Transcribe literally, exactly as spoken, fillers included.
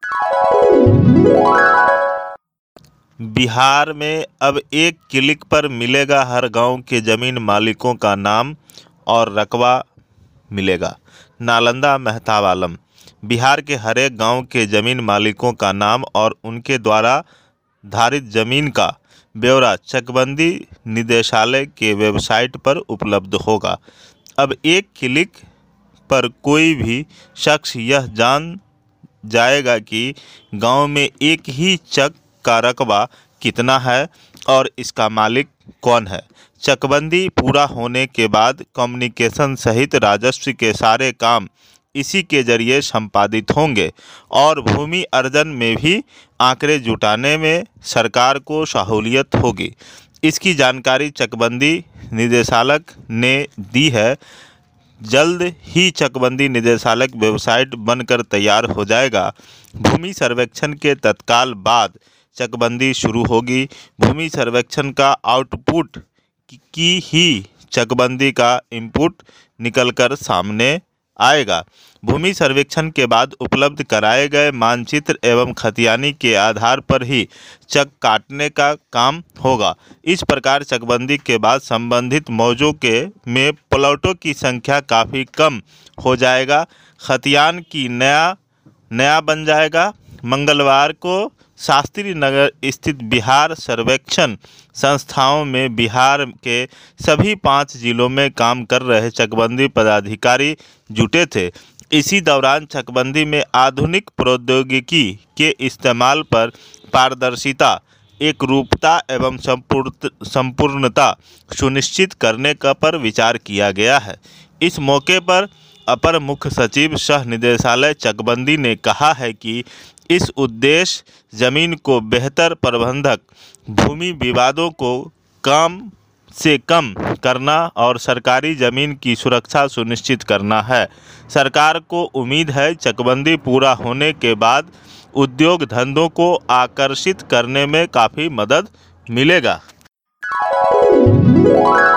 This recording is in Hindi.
बिहार में अब एक क्लिक पर मिलेगा हर गांव के जमीन मालिकों का नाम और रकबा मिलेगा। नालंदा महताब आलम। बिहार के हर एक गांव के जमीन मालिकों का नाम और उनके द्वारा धारित जमीन का ब्यौरा चकबंदी निदेशालय के वेबसाइट पर उपलब्ध होगा। अब एक क्लिक पर कोई भी शख्स यह जान जाएगा कि गांव में एक ही चक का रकबा कितना है और इसका मालिक कौन है। चकबंदी पूरा होने के बाद कम्युनिकेशन सहित राजस्व के सारे काम इसी के जरिए संपादित होंगे और भूमि अर्जन में भी आंकड़े जुटाने में सरकार को सहूलियत होगी। इसकी जानकारी चकबंदी निदेशालय ने दी है। जल्द ही चकबंदी निदेशालय वेबसाइट बनकर तैयार हो जाएगा। भूमि सर्वेक्षण के तत्काल बाद चकबंदी शुरू होगी। भूमि सर्वेक्षण का आउटपुट की ही चकबंदी का इनपुट निकलकर सामने आएगा। भूमि सर्वेक्षण के बाद उपलब्ध कराए गए मानचित्र एवं खतियानी के आधार पर ही चक काटने का काम होगा। इस प्रकार चकबंदी के बाद संबंधित मौजों के में प्लॉटों की संख्या काफ़ी कम हो जाएगा। खतियान की नया नया बन जाएगा। मंगलवार को शास्त्री नगर स्थित बिहार सर्वेक्षण संस्थाओं में बिहार के सभी पाँच जिलों में काम कर रहे चकबंदी पदाधिकारी जुटे थे। इसी दौरान चकबंदी में आधुनिक प्रौद्योगिकी के इस्तेमाल पर पारदर्शिता, एकरूपता एवं संपूर्ण संपूर्णता सुनिश्चित करने का पर विचार किया गया है। इस मौके पर अपर मुख्य सचिव सह निदेशालय चकबंदी ने कहा है कि इस उद्देश्य जमीन को बेहतर प्रबंधक, भूमि विवादों को कम से कम करना और सरकारी जमीन की सुरक्षा सुनिश्चित करना है। सरकार को उम्मीद है चकबंदी पूरा होने के बाद उद्योग धंधों को आकर्षित करने में काफ़ी मदद मिलेगा।